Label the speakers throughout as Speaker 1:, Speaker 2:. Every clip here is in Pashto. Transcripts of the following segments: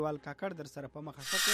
Speaker 1: وال کاکړ در سره په مخه شکم.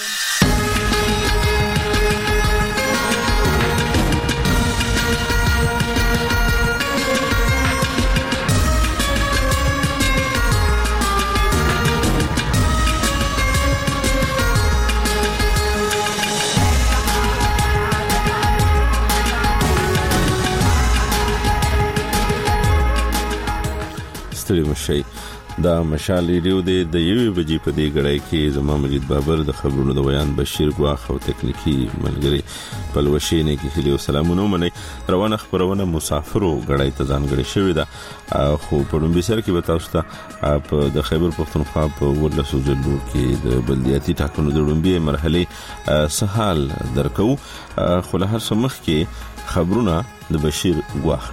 Speaker 2: ستړي مشي دا مشال ریډیو د یوې بجې په دې غړای کې زما مجید بابر د خبرونو د بیان بشیر ګواخ او تکنیکی ملګری پلوشینه کې هلي سلامونه مني. روانه خبرونه مسافرو غړای ته ځانګړي شوې ده خو په لومبي سره کې به تاسو ته د خیبر پختونخوا په ورلسو ضلعو کې د بلدیاتي ټاکنو د لومبي مرحله سهال درکو خو له هر څه مخکې خبرونه د بشیر ګواخ.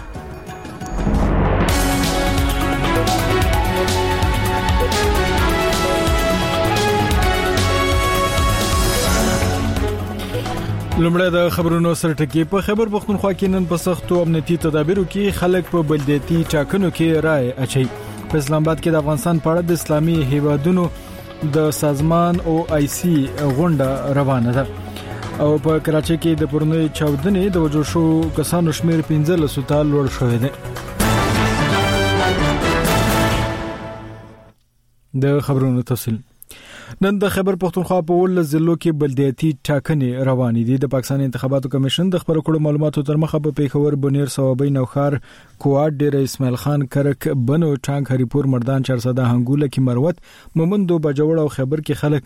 Speaker 3: لومړی د خبرونو سره ټکی. په خیبر پختونخوا کې نن په سختو امنیتي تدابیرو کې خلک په بلدیاتي ټاکنو کې رائے اچي. په اسلام آباد کې د افغانستان په اړه د اسلامي هیوادونو د سازمان او آی سی غونډه روانه ده او په کراچۍ کې د پرونی چاودنې د وجو شو کسانو شمیر 15 ته لوړ شوی دی. د خبرونو تفصیل. نن د خیبر پختونخوا په ولس ضلعو کې بلدیاتي ټاکنې روانې دي. د پاکستان انتخاباتو کمیشن د خبرو کړو معلوماتو تر مخه په پیښور بنیر صوابۍ نوخار کواد ډیر اسماعیل خان کرک بنو ټانک هریپور مردان چارسده هنګوله کې مروت مومندو بجوړ او خیبر کې خلک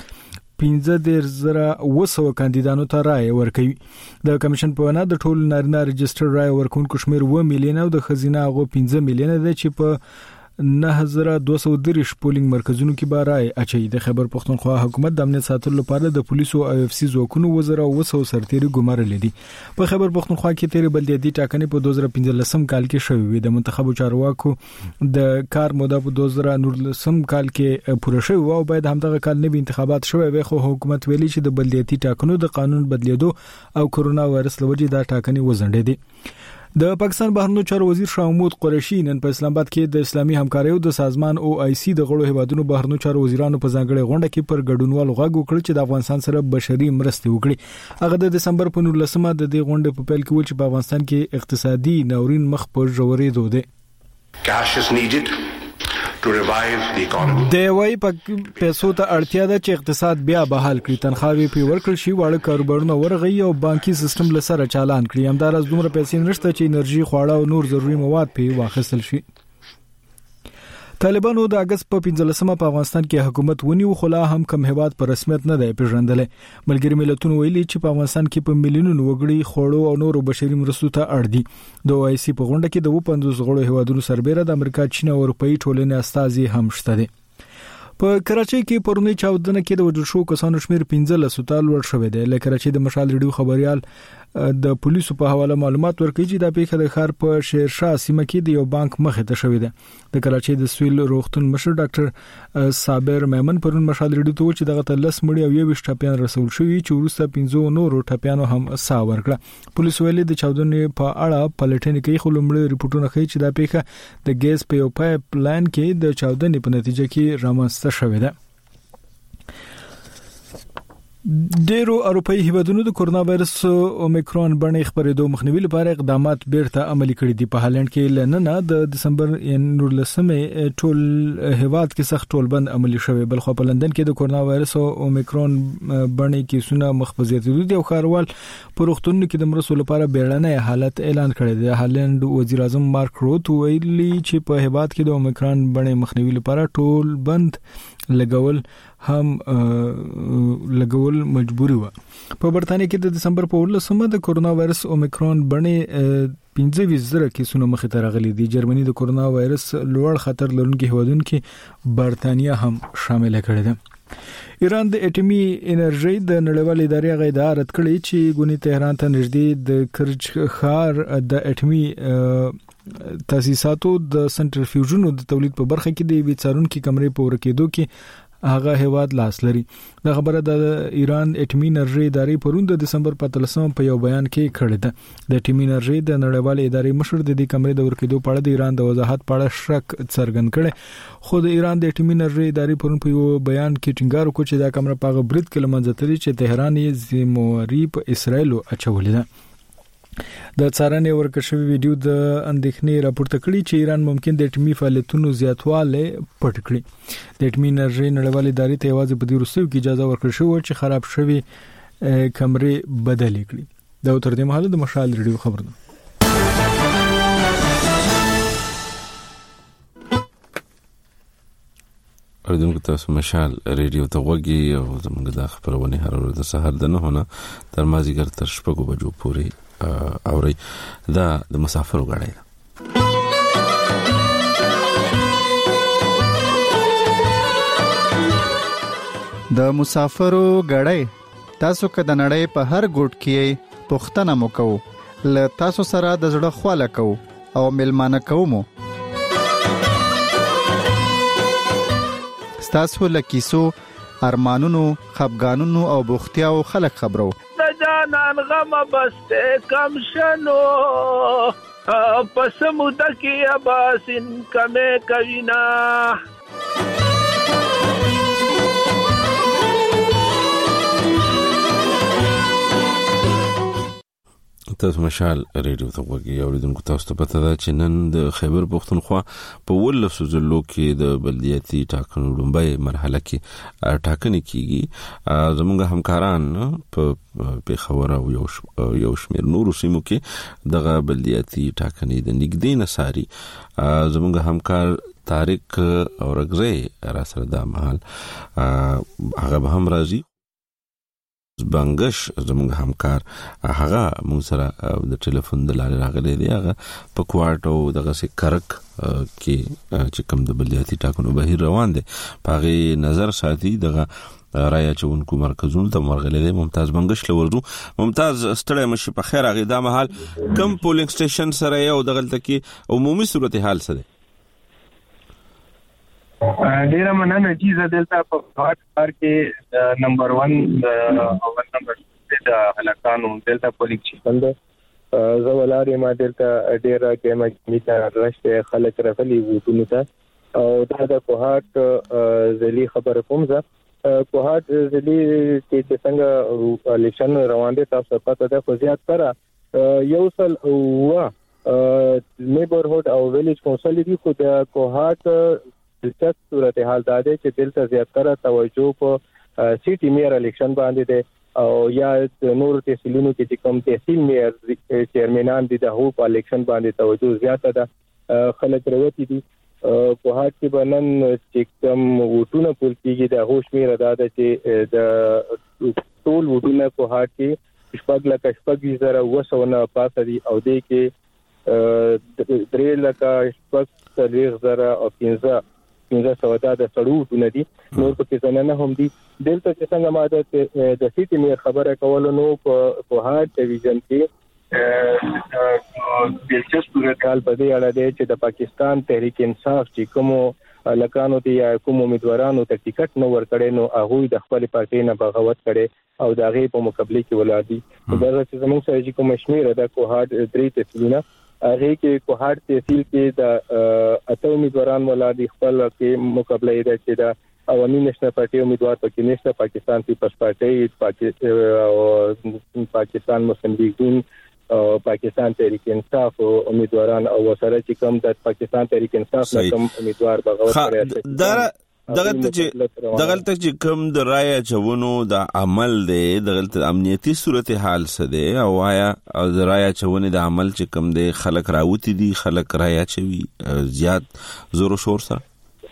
Speaker 3: 15,200 کاندیدانو ته رائے ورکوي. د کمیشن په وینا د ټول نارینه رجستر رائے ورکونکو شمیر 2 میلیون او د خزینه هغه 15 میلیون دی چې په 9230 پولینګ مرکزونو کې به رائے اچي. د خیبر پختونخوا حکومت د امنیت ساتلو لپاره د پولیسو او اف سی ځواکونو وزره او 200 سرتیري ګمارلې دي. په خیبر پختونخوا کې تیر بلدیاتي ټاکنې په 2015 کال کې شوې وي. د منتخبو چارواکو د کار موده په 2019 کال کې پوره شوې او باید همدغه کال نوي انتخابات شوي وي خو حکومت ویلي چې د بلدیاتي ټاکنو د قانون بدلیدو او کرونا وایرس لوجې دا ټاکنې وزنډې دي. د پاکستان بهرنیو چارو وزیر شاه محمود قریشي نن په اسلام آباد کې د اسلامي همکاریو د سازمان او آی سی د غړو هیوادونو بهرنیو چارو وزیرانو په ځانګړي غونډه کې پر ګډونوالو غږ وکړ چې د افغانستان سره بشري مرستې وکړي. هغه د دسمبر په 19مه د دې غونډې په پیل کې و چې په افغانستان کې اقتصادي ناورین مخ په ژورېدو دی.
Speaker 4: Cash is needed to revive the economy.
Speaker 3: د وای په پیسو ته اړتیا ده چې اقتصاد بیا بحال کړي. تنخواوي په ورکړ شي واړه کاروبارونه ورغي او بانکي سیستم لسره چالان کړي. همدارس دومره پیسې نشته چې انرژي خواړه او نور ضروري مواد په واخیستل شي. طالبانو د اگست په 15مه په افغانستان کې حکومت ونیو خو لا هم کم هیواد په رسمیت نه دی پیژندل. ملګری ملتونو ویلي چې په افغانستان کې په میلیونونو وګړي خوړو او نورو بشري مرستو ته اړ دي. د آی سی په غونډه کې د 50 غړو هیوادونو سربېره د امریکا چین او اروپאי ټولنې استازي هم شته دي. په کراچۍ کې پرونی چاودنه کې د وژل شو کسانو شمیر 15 ته لوړ شوی دی. لکه کراچۍ د مشال ریډیو خبريال د پولیسو په حواله معلومات ورکړي چې د پیښه د ښار په شیرشاه سیمه کې د یو بانک مخې ته شوې ده. د کراچۍ د سویل روغتون مشر ډاکټر صابر میمن پرون مشال ریډیو ته چې دغه 13 مړي او 20 ټپيان رسول شوی چې وروسته 15 نورو ټپيانو هم سا ورکړه. پولیس ویلي د چاودنې په اړه پلټنې کوي خو لومړی ریپورتونه ښیي چې د پیښه د ګیس په یو پایپ لاین کې د چاودنې په نتیجه کې رامنځته شوې ده. ډیرو اروپאי هیوادونو د کرونا وایرس اومیکرون بڼې خبرېدو مخنیوي لپاره اقدامات بیرته عملي کړي دي. په هالند کې لننه د دسمبر 19مه ټول هیواد کې سخت ټولبند عملي شوی. بل خو په لندن کې د کرونا وایرس اومیکرون بڼې کیسونه مخبزیاتو دي او خاروال په روغتونونو کې د مرسو لپاره بیړنۍ حالت اعلان کړی دی. هالند وزیر اعظم مارک روت ویلي چې په هیواد کې د اومیکرون بڼې مخنیوي لپاره ټولبند لګول مجبوري و. په برتانیې کې د دسمبر په 19مه د کرونا وایرس اومیکرون بڼې 15,000 کیسونه مخې ته راغلي دي. جرمني د کرونا وایرس لوړ خطر لرونکي هیوادونو کې برتانیې هم شامل کړي ده. ایران د اټومي انرژي د نړیوال ادارې غوډه رد کړې چې ګونی تهران ته نږدې د کرج ښار د اټومي تاسیساتو د سنټریفیوژونو د تولید په برخه کې د ویڅارونکو کمرې په ورکېدو کې هغه هیواد لاس لري. دا خبره د ایران اټومي انرژي ادارې پروند د دسمبر 15 په یو بیان کې کړې ده. د اټومي انرژي د نړیوال ادارې مشر د دې کمرې د ورکېدو په اړه د ایران د وضاحت په اړه شک څرګند کړي، خو د ایران د اټومي انرژي ادارې پروند په یو بیان کې ټینګار وکړ چې دا کمره په غبرت کې لمنځه تللی چې تهران یې زمواري په اسرائیل اچولې ده. د څارنې ورکشوي ویډیو د اندېښنې راپورته کړي چې ایران ممکن د اټومي فعالیتونو زیاتواله پټ کړي. د اټومي انرژي نړیوال ادارې ته یوازې په دې وروستیو کې اجازه ورکړل شوې چې خراب شوی کمرې بدلې کړي. دا تر دې مهاله د مشال ریډیو خبر ده.
Speaker 2: اردوونکو تاسو مشال ریډیو ته وګي او زموږ د خبرونه هر ورځ د سحر د 9 نه تر مازیګر تر 6 بجو پورې اوري. دا د مسافرو غړی ده.
Speaker 5: د مسافرو غړی تاسو که د نړۍ په هر ګوټ کې پښتنه مو کوو، ل تاسو سره د زړه خواله کوو او ملمانه کوو. تاسو لکیسو ارمانونو خفګانونو او بوختیاو خلک خبرو
Speaker 6: د جانان غم بسته کم شنو پس موده کې اباسین کمه کوینا.
Speaker 2: تاسو مشال ریډیو ته وګورئ. اوریدونکو تاسو ته پته ده چې نن د خیبر پختونخوا په ولسو ضلعو کې د بلدیاتي ټاکنو لومړی مرحله کې ټاکنې کیږي. زموږ همکاران په پیښور او یو شمېر نورو سیمو کې دغه بلدیاتي ټاکنې د نږدې نصاري. زموږ همکار طارق اورګزی را سره د مهال هغه به هم راځي. بنگش زموږ همکار هغه مون سره د ټلیفون د لارې راغلی دی. هغه په کوارټ او دغه سي کرک کې چې کوم د بلدیاتي ټاکنو بهیر روان دي په هغه نظر ساتي. دغه رایا چونکو مرکزونو ته مرغلې دی. ممتاز بنگش لورځو. ممتاز ستړی مشي په خیر. هغه د مهال کم پولینګ سټیشن سره یو دغه کې عمومي صورتحال سره
Speaker 7: ډیره مننه چې دلته په هر کې نمبر 1 او نمبر 2 د هلاکانو دلته پولیس چیند زولاري ما دلته ډیره کې مګنیټه راشته خلک راغلي وو ته او دا د کوهات زلي خبر کوم ځه کوهات زلي چې څنګه الیکشن روان دي تاسو پته ده خو زیات سره یو سل او نیبرهود او ویلیج کونسل دي خو د کوهات دلچسپ صورتحال دا دی چې دلته زیاتره توجه په سیټي میر الیکشن باندې دی او یا نور تحصیلونو کې کوم تحصیل میر چیرمنان دي د هو په الیکشن باندې توجه زیاته ده. خلک وروتي دي کوهات کې بنن چې کوم وټونه پول کېږي د هوش میر ادا ده چې د ټول وټونه کوهات کې شپږ لکه شپږ زره وسونه پاسه دي او دې کې 3 لکه شپږ زره او 15 سودا د سړو ندي نور په کې څنګه هم دي. دلته چې څنګه ماده د سیټي میر خبره کول نو په هارت ډیویژن کې دلچسپ صورتحال په دې اړه دی چې د پاکستان تحریک انصاف چې کوم لکانو دي یا کوم امیدوارانو ته ټیکټ نو ورکړي نو هغه د خپل پارټي نه بغاوت کړي او د هغه په مقابله کې ولادي. دا چې زموږ سره چې کوم شمیر د کوهات 3 تسلونه هغه کې کوهات تحصیل کې د اته امیدواران ولادي خپل کې مقابله ده چې د عوامي نېشنل پارټي امیدوار پکې نشته. پاکستان پیپلز پارټي پاکستان مسلم لیگ او پاکستان تحریک انصاف امیدواران او سره چې کوم د پاکستان تحریک انصاف نه کوم امیدوار بغاوت کړی
Speaker 2: دغلته چې کوم د رایا چونو د عمل دی دغلته امنیتي صورتحال څه دی او آیا د رایا چونې د عمل چې کوم دی خلک راوتی دي خلک رایا چوي زیات زور او شور سره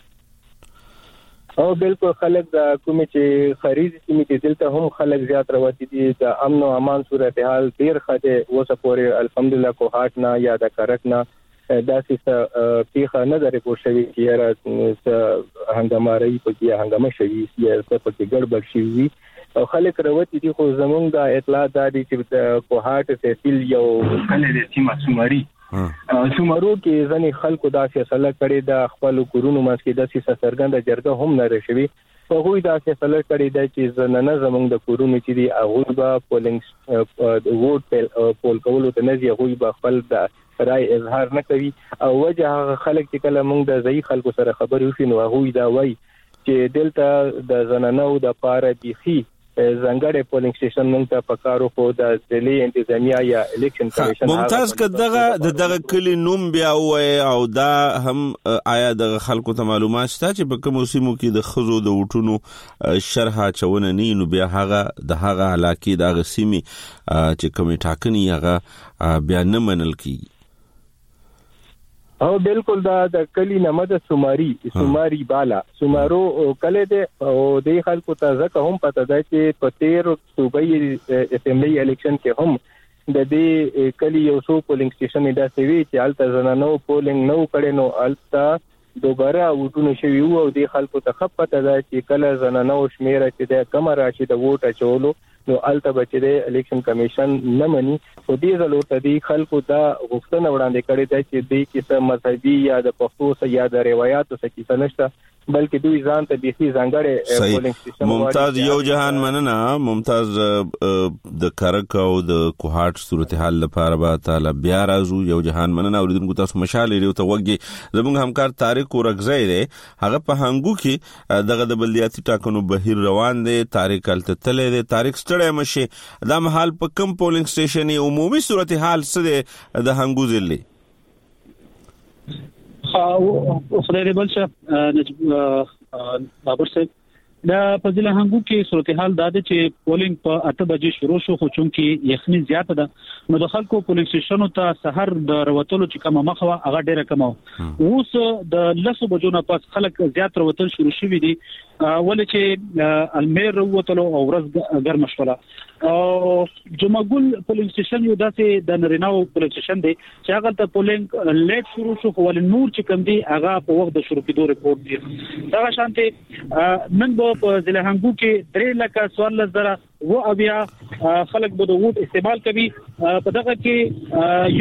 Speaker 7: او بالکل خلک د کومې چې خرید سیمې کې دلته هم خلک زیات راوتی دي. د امن او امان صورتحال ډیر خده اوسه پورې الحمدلله کوهات نه یا د کرک نه داسې پیخه نه درې کوشوي چې هنګاماري پکې هنګامه شوي یا پکې ګډوډ شوي او خلک راوتی دي. خو زمونږ د اطلاع دادي چې د کوهات تحصیل یو کله د سیمه سومري سومرو کې ځنې خلکو دا فیصله کړې د خپل کورونو منځ کې د سیاسي سرګند جرګه هم نه رشوي هغه دا فیصله کړې ده چې زنانه زمونږ د کورونو چې دی هغه به پولینګ ووټ پول کولو ته نه دی، هغه به خپل د رائے اظهار نه کوي. او وجه هغه خلک چې کله موږ د ځای خلکو سره خبرې وشي نو هغه دا وایي چې دلته د زنانو د پاره بيخي زنګړې پولینګ سټیشن موږ ته پکارو خو د ځلې انتظامیه یا الیکشن کمیشن
Speaker 2: ممتاز کداغه کلی نوم بیا وای او دا هم آیا د خلکو ته معلومات شته چې په کوم سیمو کې د خزو د وټونو شرح چونه نه نو بیا هغه علاقې د غسیمي چې کومه ټاکنی هغه بیا نه منل کیږي؟
Speaker 7: او بالکل دا د کلی نامه د سوماری بالا سومارو کله ده او د خلکو ته ځکه هم پته ده چې په 13 صوبایي اسمبلی الیکشن کې هم د دې کلی یو څو پولینګ سټیشن دا سوي چې الته زنانو پولینګ نو کړي نو الته دوباره وټونه شوی او د خلکو ته پته ده چې کله زنانو شمیره چې د کم راشي د ووټ اچولو نو الته بچی د الیکشن کمیشن نه مني. خو دې ځلو ته د خلکو دا غوښتنه وړاندې کړې ده چې د کیسه مذهبي یا د پښتو یا د روایتو څخه کیسه نشته بلکې دوی ځان ته بيخي ځانګړې پولینګ سټیشن
Speaker 2: ممتاز یو جهان مننه ممتاز د کرک او د کوهاټ صورتحال لپاره به تعالی بیا راځو. یو جهان مننه اوریدونکو تاسو مشال لري ته وګي زموږ همکار طارق ورغزی دی هغه په هنګو کې دغه د بلدیاتي ټاکنو بهیر روان دی. طارق الته تللی دی. طارق ستړی مشه دا مهال په کوم پولینګ سټیشن عمومي صورتحال څه دی د هنګو ضلع؟
Speaker 8: خدای دې بل شه بابر صاحب دا په ضلع هنګو کې صورتحال دا ده چې پولینګ په 8 بجې شروع شو خو چونکی یخني زیاته ده نو د خلکو پولینګ سټیشنونو ته سحر د روتلو چې کومه مخه هغه ډیره کمه اوس د 10 بجو نه پس خلک زیات روتل شروع شوي دي ولې چې المیر وروتلو او ورځ ګرم شوله او جمعګل پولینګ سټیشن یو داسې د نریناو پولینګ سټیشن دی چې هغه ته پولینګ لیټ شروع شو خو ول نور چې کم دی هغه په وخت د شروع کېدو ریپورت دی. دا شانته نن په ضلع هنګو کې 3,14,000 و اویا خلک به د ووټ استعمال کوي. په دغه کې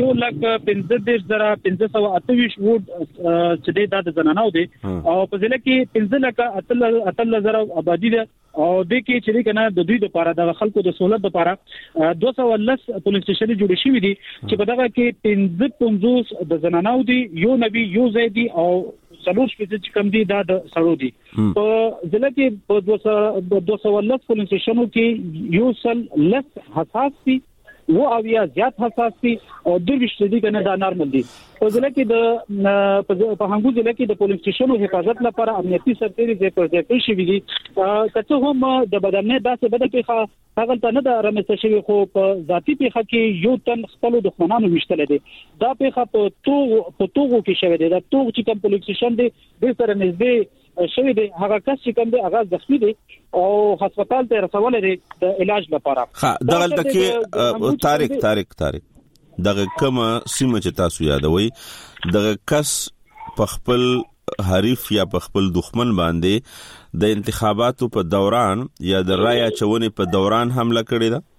Speaker 8: 1,15,528 ووټ چې د زنانو دي او په ضلع کې 15,000 آبادی ده او د کې چې کنه د دوی لپاره د خلکو د سہولت لپاره 210 پولیس سټیشن جوړ شوی دي چې په دغه کې 55 د زنانو دي یو نبی یو زیدي او څلور شپږ چې کم دي دا د سړو دي. په ضلع کې په 210 پولیس سټیشنو کې یو سل لس حساس دي و اویا زیات حساس دي او د وشتي کنه دا نارمل دي. په ضلع کې د په هنګو ضلع کې د پولیس سټیشنو حفاظت لپاره امنیتي سرتېري د پروژې شوی دي. کڅه هم د بدنه داسې بدل پیخه هغه ته نه د رمسته شوی خو په ذاتی پیخه کې یو تن خپل دښمنانو مشتل دي. دا پیخه په توغو کې شوی دي. دا توغ چې کوم پولیس سټیشن دي د سره نږدې شوی دی هغه کس چې کوم دی هغه زخمی دی او هسپتال ته رسول دي د علاج لپاره.
Speaker 2: دغه کې طارق دغه کوم سیمه چې تاسو یادوي دغه کس په خپل حریف یا په خپل دښمن باندې د انتخاباتو په دوران یا د رای اچونې په دوران حمله کړې ده؟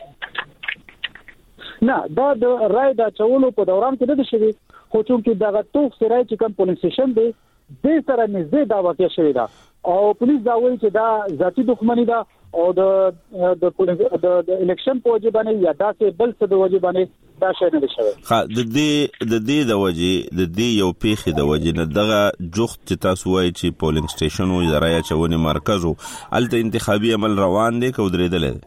Speaker 8: نه دا د رای د اچولو په دوران کې نه شوی خو چې دغه توغ سره چې کوم پولیس سټیشن دی د سره نږدې دا واقع شوی دا او پولیس دا وایي چې دا ذاتی دښمنی ده او د پولیس د الیکشن په وجه باندې یا داسې بل څه د وجه باندې دا شی نه شوی.
Speaker 2: د دې د وجه د دې یو پیخي د وجه نه دغه جوخت چې تاسو وایي چې پولینګ سټیشن او ادارې چونې مرکز او الته انتخابي عمل روان دي کو درېدل دي؟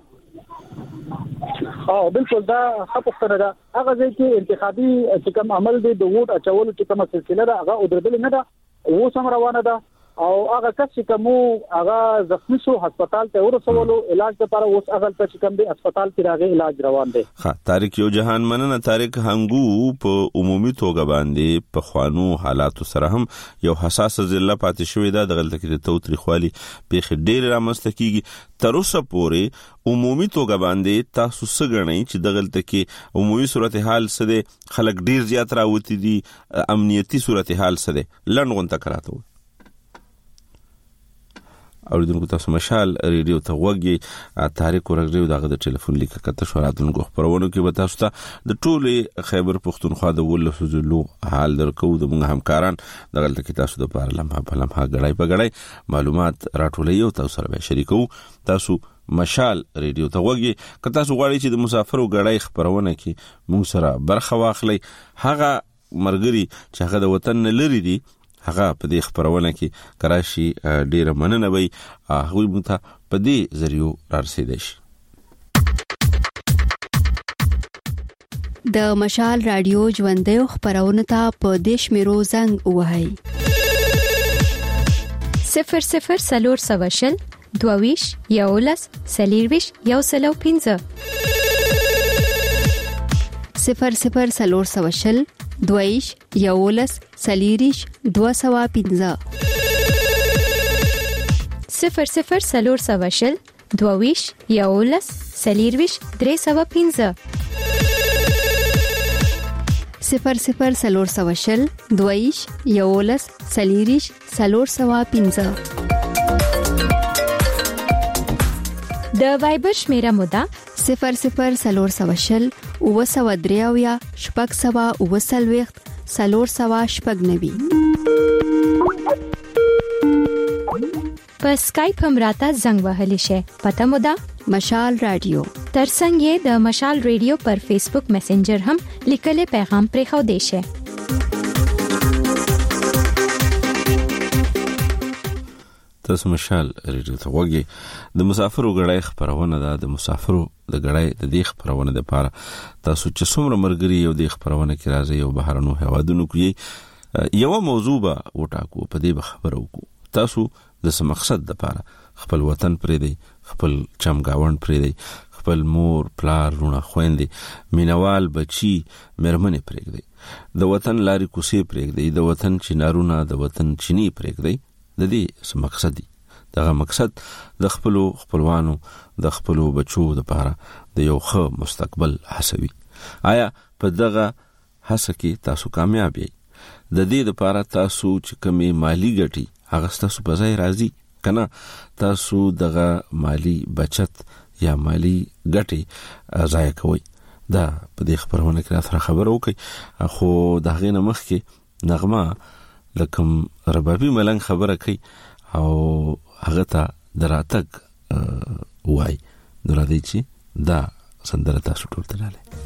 Speaker 8: بالکل دا خپل ده هغه چې انتخابي چې کوم عمل دی د ووټ اچولو چې کومه سلسله ده هغه درېدل نه ده او سم روانه ده او هغه کس چې کوم هغه زخمی شو هسپتال ته ورسولو علاج لپاره اوس هغه چې کوم دی هسپتال کې راغی علاج روان دی.
Speaker 2: طارق یو جهان مننه. طارق هنګو په عمومي توګه باندې په خوانو حالاتو سره هم یو حساس ضلع پاتې شوې ده. د غلطه کې د توتریخوالي په ډېر رامنځته کیږي. تر اوسه پورې عمومي توګه باندې تاسو سګنئ چې د غلطه کې عمومي صورتحال څه ده؟ خلک ډېر زیات راوتی دي؟ امنیتي صورتحال څه ده؟ لنډ غونډه کراته اوریدونکو تاسو مشال ریډیو ته وګورئ طارق ورغړو دغه د ټلیفون لیک کته شو راتلونکو خبرونه کې به تاسو ته د ټوله خیبر پختونخوا د ولسو زلو حال درکو د موږ همکاران دغه کې تاسو د پاره لمحه په لمحه غړای په غړای معلومات راټولې او تاسو سره شریکو. تاسو مشال ریډیو ته وګورئ که تاسو غواړئ چې د مسافرو غړای خبرونه کې موږ سره برخه واخلئ. هغه مرګري چې هغه د وطن نه لري دي هغه په دې خبرونه کې کراشي ډیره مننه وي هغه مو ته په دې ذریعہ رارسیدي شي.
Speaker 9: د مشال رادیو ژوندې خبرونه ته په دیش میرو زنګ وهاي
Speaker 10: 00 سلور سواشل دوویش یولس سلیرویش یوسلو 15
Speaker 9: 00 سلور سواشل دویش یولس سلیریش 215
Speaker 10: 00 سلور سواشل دوویش یولس سلیرویش 315
Speaker 9: 00 سلور سواشل دویش یولس سلیریش سلور سوا 15
Speaker 10: د وایبر شمیره مودا
Speaker 9: 00 سلور سواشل او سوا دریاویا شپږ سوا او سلويخت سلور سوا شپږ نوي
Speaker 10: په اسکایپ هم راته زنګ وهلی شي. پته مودا
Speaker 9: مشال رادیو
Speaker 10: ترڅنګ یې د مشال ریډیو پر فیسبوک میسنجر هم لیکل پیغام پرې خو دی شي.
Speaker 2: تاسو مشال ریډیو ته وګورئ د مسافرو غړای خبرونه ده. د مسافرو د غړای د دې خبرونه د پاره تاسو چې څومره مرګري یو د خبرونه کې راځي او بهرنو هوادونو کې یو موضوع به وټاکو په دې خبرو کو. تاسو د څه مقصد د پاره خپل وطن پرې دی خپل چمګاوند پرې دی خپل مور پلار رونه خويندې مینوال بچي مرمنه پرې دی د وطن لاري کوسي پرې دی د وطن چنارونه د وطن چيني پرې دی د دې څه مقصد دی. دغه مقصد د خپلوانو د خپلو بچو د پاره د یو ښه مستقبل حسوي. آیا په دغه هڅه کې تاسو کامیاب یې؟ د دې لپاره تاسو چې کومي مالی ګټي هغه تاسو په ځای راځي کنه تاسو دغه مالی بچت یا مالی ګټي ضایع کوي. دا په دې خبرونه کې راته خبر وکي خو دغه نه مخ کې نغمه لکم ربابي ملنګ خبره کوي او هغه ته دراتک وای درادي چې دا سندره تاسو ټول تلاله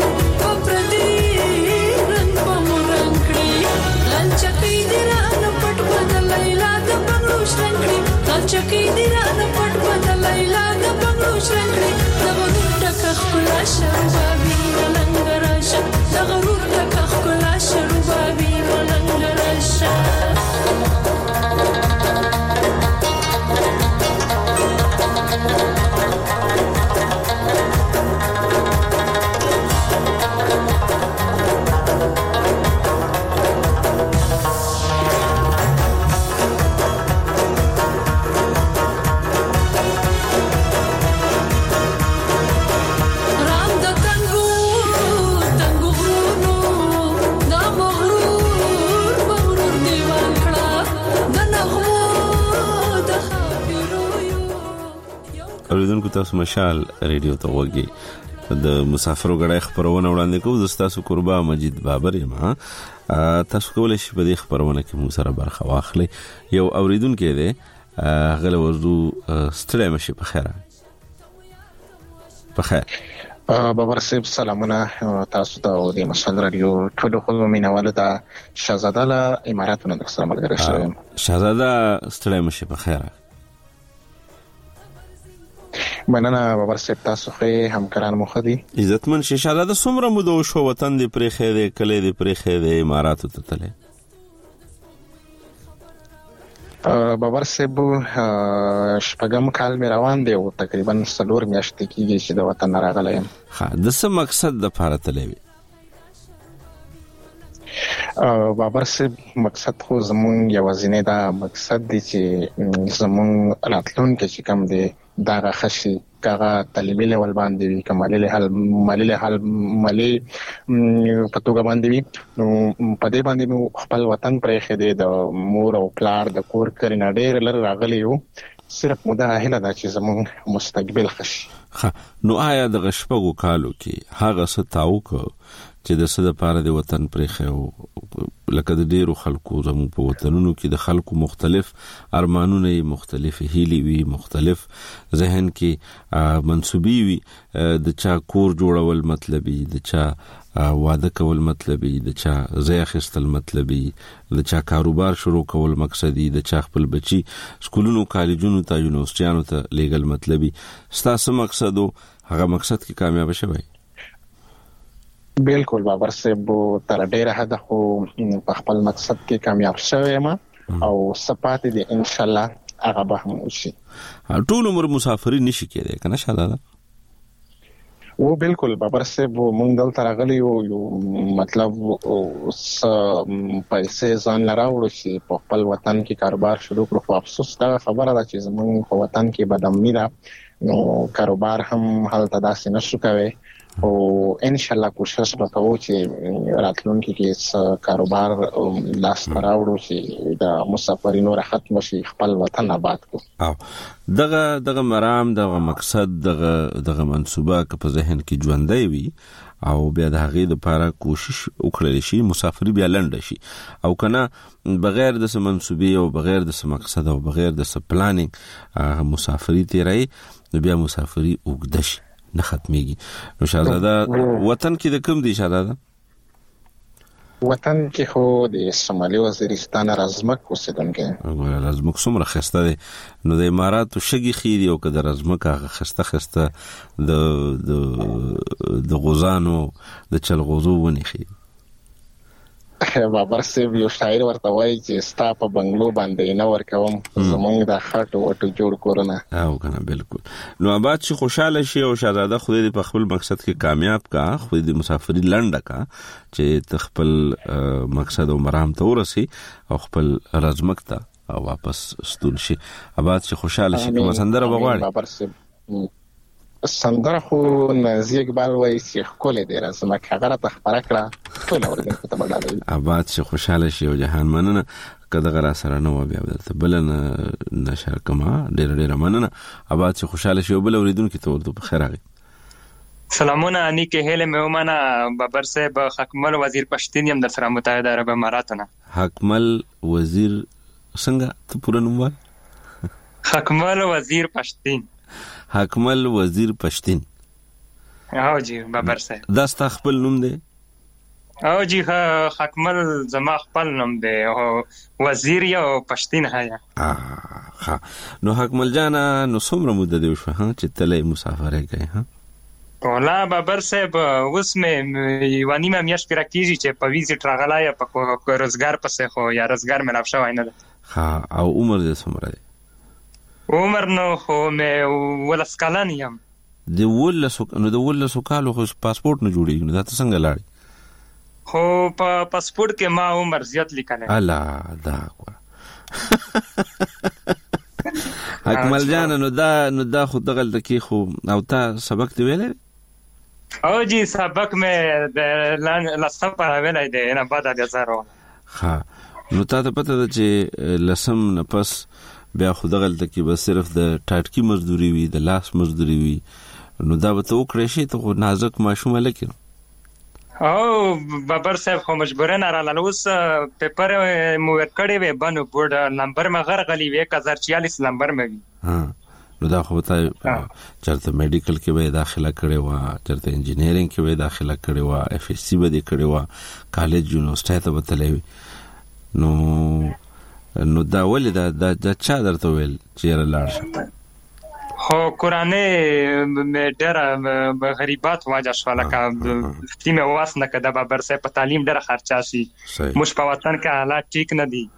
Speaker 11: Chakri dira na
Speaker 2: اوریدونکو تاسو مشال ریډیو ته وګورئ د مسافرو غړای خبرونه وړاندې کوم د تاسو قربا مجید بابر یم. تاسو کولای شئ په دې خبرونه کې مو سره برخه واخلئ. یو اوریدونکو دی غل ورزو ستړی مشه په خیره. په خیر
Speaker 11: بابر صاحب سلامونه تاسو ته د مشال رادیو ټول خو مینوالو ته شهزاده له اماراتونو در سره ملګری شوم.
Speaker 2: شهزاده ستړی مشه په خیره.
Speaker 11: مننه بابر صاحب تاسو خو همکاران مو خدي
Speaker 2: عزتمن شهزاده څومره مو د شو وطن دی پرې خې دی کله دی پرې خې دی اماراتو ته تله.
Speaker 11: بابر صاحب شپږم کال مې روان دی او تقریبا 4 میاشتې کېږي چې د وطن راغلی یم.
Speaker 2: د څه مقصد د پاره تللی وي؟
Speaker 11: بابر صاحب مقصد خو زمون یوازینی دا مقصد دی چې زمون راتلونکي چې کوم دی دا غشي کاغه تعلیمي لیول باندې وي کمالي مالی پتوګه باندې وي نو په دې باندې نو خپل وطن پرې خېده د مور او پلار د کور کرینه ډېر لر راغلی یو صرف مده هله دا چې زمون مستقبل خشي.
Speaker 2: نو آیا د غشپګو کالو کې هغه څه تاوک چې د څه د پاره د وطن پرې خو لکه د ډیرو خلکو زمو په وطنونو کې د خلکو مختلف ارمانونه مختلف هیلې وي مختلف ذهن کې منسوبي وي د چا کور جوړول مطلبي د چا واده کول مطلبي د چا ځای اخیستل مطلبي د چا کاروبار شروع کول مقصدي د چا خپل بچي سکولونو کالجونو ته یونیورسيټانو ته لیګل مطلبي ستاسو مقصدو هغه مقصد کې کامیاب شوي؟
Speaker 11: بالکل بابر صاحب تر ډیره حد خو په خپل مقصد کې کامیاب شوی ما او صفات دي ان شاء الله هغه به هم شي.
Speaker 2: ټول عمر مسافری نشي کېدای کنه شاده
Speaker 11: و بالکل بابر صاحب مونږ دلته راغلی یو مطلب پیسې ځان لراوړو چې په خپل وطن کې کاروبار شروع کړو خو افسوس دا خبره ده چې زموږ په وطن کې بدامنی ده نو کاروبار هم هلته داسې نشو کوي او ان شاء الله کوشش وکړو چې راتلونکي کې کاروبار لاس راوړو چې د مسافرینو راحت مشي خپل وطن آباد کو.
Speaker 2: او دغه مرام دغه مقصد دغه منسوبه که په ذهن کې ژوندۍ وي او بیا د هغې لپاره کوشش وکړل شي مسافری بیا لنډ شي او کنه بغیر د منسوبې او بغیر د مقصد او بغیر د پلانینګ مسافری تیرای بیا مسافری وګد شي نه ختميږي. نو شهزاده وطن کې د کوم دی شهزاده؟
Speaker 11: وطن کې خو د شمالي وزیرستان رزمک اوسیدونکو.
Speaker 2: رزمک څومره خسته دی نو د اماراتو شګي خېری او که د رزمک هغه خسته د غوزانو د چلغوزو ونی خېری.
Speaker 11: بابر صاحب یو شاعر ورته وایي چې ستا په بنگلو باندې نه ورکوم زمونږ د خاطو وټو جوړ کورونه.
Speaker 2: او کنه بالکل. نو آباد شي خوشاله شي او شهزاده خدای دې په خپل مقصد کې کامیاب کا خدای دې مسافری لنډه کا چې تخپل مقصد او مرام ته ورسي او خپل رزمک ته واپس ستون شي. آباد شي خوشاله شي کوم سندره بغواړي؟
Speaker 11: بابر صاحب سندره خو نازي اقبال وایي چې خولې دې رزمک هغه ته خبره کړه ټول اورېدونکو ته بدل.
Speaker 2: آباد شي خوشاله شي او جهان مننه کده غرا سره نو بیا بدلته بلن نشر کما ډېر مننه. آباد شي خوشاله شي او بل اورېدونکو ته ورته په خیر راغی.
Speaker 12: سلامونه اني کې هله مهمانه بابر صاحب حکمل وزیر پښتون يم د سره متحده عرب اماراتونه.
Speaker 2: حکمل وزیر څنګه ته پوره نوم وای؟
Speaker 12: حکمل وزیر پښتون.
Speaker 2: حکمل وزیر پښتون.
Speaker 12: او جی بابر صاحب
Speaker 2: دا ستا خپل نوم دی؟
Speaker 12: او جی حکمل زما خپل نوم دی او وزیر یا پښتون هيا.
Speaker 2: نو حکمل جانا نو څومره مده دی شو چې تلې مسافرې کوي ها؟
Speaker 12: ولا بابر صاحب اوس مې یوانی مې میاشت کې راکېږي چې په ویزټ راغلای په روزګار پسې خو یا روزګار مې راوښه وای نه ده.
Speaker 2: او عمر دې څومره دی؟
Speaker 12: عمر نو خو مې ولس کلن یم.
Speaker 2: د ولسو کالو خو پاسپورت نه جوړیږي نو دا څنګه لاړې؟
Speaker 12: خو په پاسپورت کې ما عمر زیات لیکلی.
Speaker 2: الا دا حکمل جان نو دا خو دغلته کې خو او تا سبق دی ویلې؟
Speaker 12: او جی سبق مې د لسم پر ویلې دی نه بعد د زارو.
Speaker 2: نو تا ته پته ده چې لسم نه پس بیا خو دغلته کې به صرف د ټاټکی مزدوري وي د لاس مزدوري وي نو دا به ته وکړې شي ته خو نازک ماشومه لکه
Speaker 12: او بابر صاحب خو مجبورن رااله اوس پیپر مو ورکړې وې بنو بورډ نمبر ما غرغلی وې 1046 نمبر مې
Speaker 2: ها نو دا خو ته چرته میډیکل کې به داخله کړې و چرته انجینیرینګ کې به داخله کړې و اف اس سی به دې کړې و کالج یونیورسيټي ته به تلې نو دا ولې دا چا درته ویل چې لاړ شه
Speaker 12: خو قرانه ډېر غریبات واجه شو لکه تیمه واسنه کده بابر صاحب په تعلیم ډېر خرچا شي مش په وطن کې حالات ټیک نه دي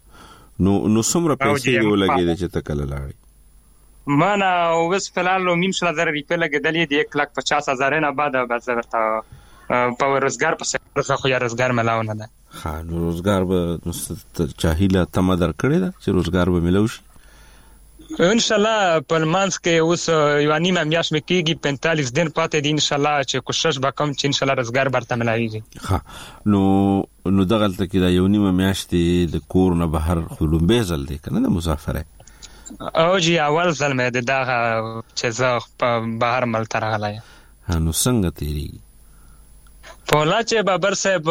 Speaker 2: نو څومره پیسې ولګېدې چې تکل لاړې
Speaker 12: مانا اوس فلال لو 1,000 روپے لګیدلې دي 1,50,000 نه بعد بس ورته په روزګار په سره خو یا روزګار ملاونه ده
Speaker 2: ها نو روزګار به چاهیله تمدر کړی دا چې روزګار به ملو شي
Speaker 12: ان شاء الله په مانس کې اوس یو نیمه میاشت کېږي 45 دن پاتې دي ان شاء الله چې کوشش وکم چې ان شاء الله روزګار برته ملاويږي
Speaker 2: ها نو دغلته کې دا یو نیمه میاشت د کور نه بهر خلومبه زل دي کنه د مسافره
Speaker 12: او جی اول ځل مې د دغه چې زه په بهر ملک راغلی
Speaker 2: نو څنګه تیریږي
Speaker 12: په لا چې بابر صاحب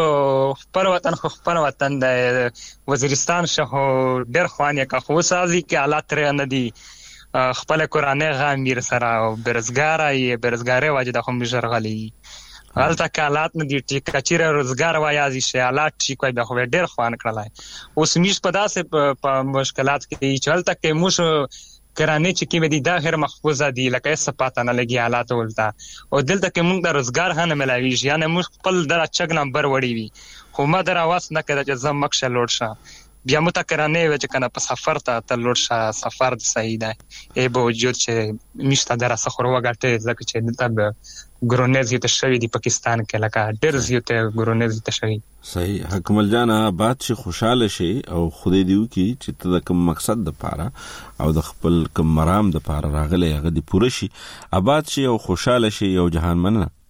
Speaker 12: خپل وطن د وزیرستان شهو ډېر خوانې کا خو سازي کې حالات تر نه دي خپل قرانه غامیر سره او برزګاری واجد خو مجرغلی حالت حالات نه دي چې کچيره روزګار وایي شي حالات چې کوي به خو ډېر خوان کړلای اوس میش په داسې په مشکلات کې چلته کې موږ کرانه چې کې دي دا غیر محفوظه دي لکه څه پاتہ نه لګي حالات ولتا او دلته کې موږ د روزګار هنه ملاوي شي یعنی موږ خپل در چګ نمبر وړي وي خو ما در اواز نه کړه چې زم مخشه لوړ شه بیا متکرانه و چې کنه په سفر ته لوړ شه سفر د صحیح ده ای به وجود چې نشته درسه خو وګټه ځکه چې دلته ګرونیز ته شوی دی پاکستان کې لکه ډېر زیاته ګرونیز ته شوی
Speaker 2: صحیح حکمل جان آباد شي خوشاله شي او خدای دیو کی چې ته د کوم مقصد د پاره او د خپل کوم مرام د پاره راغلی هغه دی پوره شي آباد شي او خوشاله شي او جهان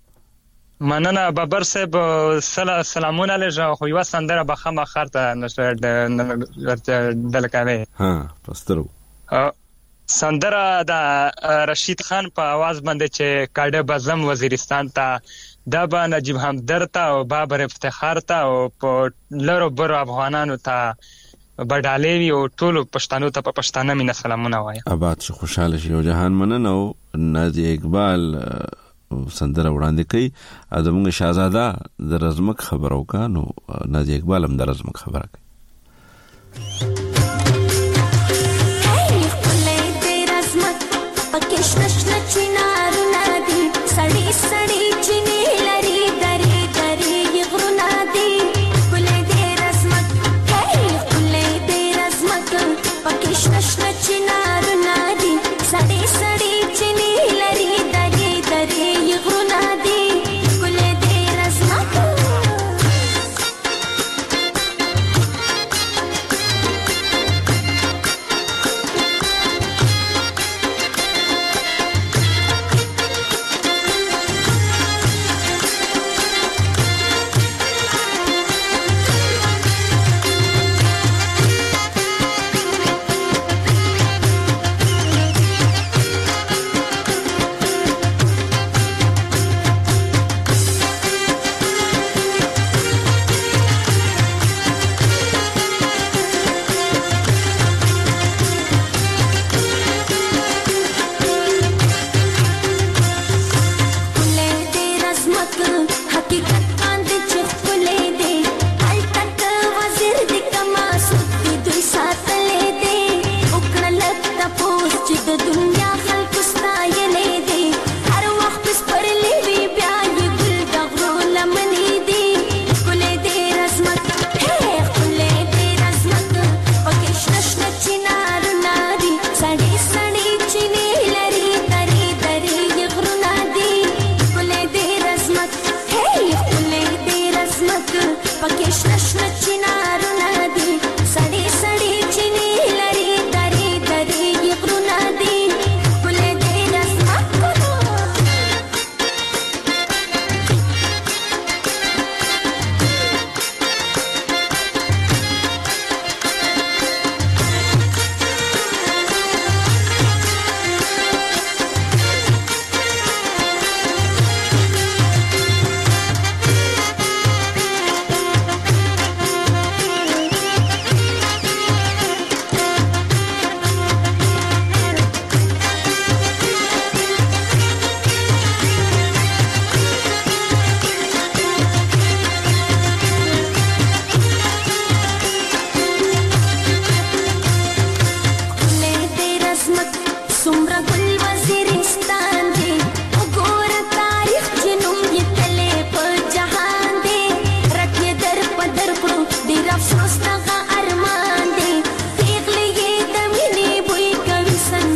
Speaker 2: مننه
Speaker 12: بابر صاحب سلامونه علیکم خو یو سندره بخمه خرته نشر دلکاوي
Speaker 2: ها پسترو
Speaker 12: سندره د رشید خان په आवाज باندې چې کاډه بزم وزیرستان ته د با نجیب همدرد ته او بابر افتخار ته او په لرو برو افغانانو ته بډالېوي او ټولو پښتنو ته په پښتانه مینه سلامونه وایي
Speaker 2: آباد شي خوشاله شي او جهان مننه او نازي اقبال سندره وړاندې کوي ادمغه شاهزاده د رزمک خبرو کانو نازي اقبال هم د رزمک خبره کوي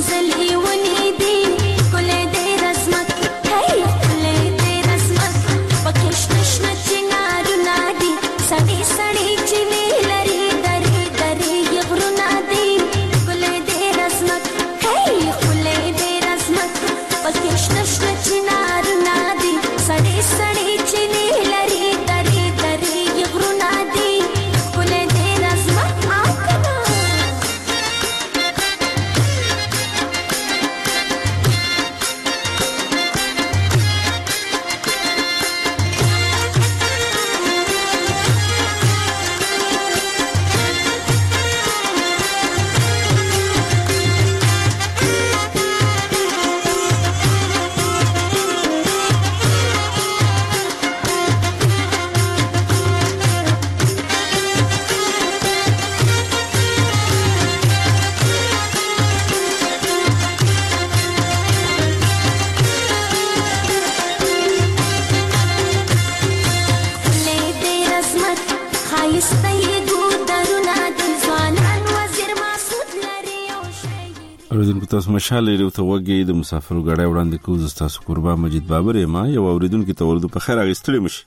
Speaker 2: اوریدونکو تاسو مشال لري ته وګي د مسافر غړای وړاندې کوز تاسو قربان مجید بابر ما یو اوریدونکو ته ورته په خیر اغستړي مشي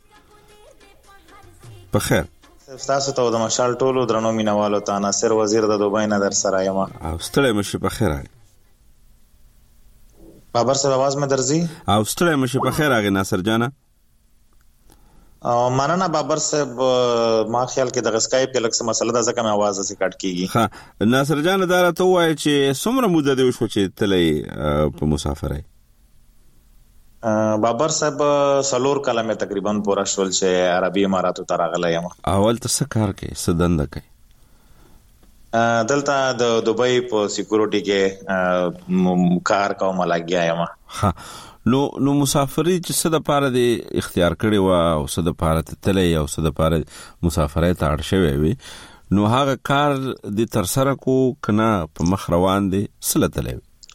Speaker 2: په خیر
Speaker 13: تاسو ته د مشال ټولو درنو مینوالو ته ناصر وزیر د دوبۍ نه در سره یم
Speaker 2: او ستړي مشي په خیر
Speaker 13: بابر سره आवाज مې درځي
Speaker 2: او ستړي مشي په خیر اغه ناصر جانا
Speaker 13: مننه بابر صاحب ما خیال کې د اسکایپ کې لکه مسله ده ځکه مې आवाज اسې کټ کیږي
Speaker 2: ها ناصر جان دا راته وایي چې څومره موده دی وشو چې تلې په مسافرای
Speaker 13: بابر صاحب سلور کلمه تقریبا پورا شول چې عربي اماراتو ته راغلی یم
Speaker 2: اول ته څه کار کوي څه دنده کوي
Speaker 13: دلته د دوبۍ په سکیورټي کې کار کوم لګیا یم
Speaker 2: ها نو مسافری چې څه د پاره دی اختیار کړي وا او څه د پاره تلې او څه د پاره مسافرای ته اړ شوی وي نو هغه کار د تر سره کو کنه په مخ روان دي سلتلې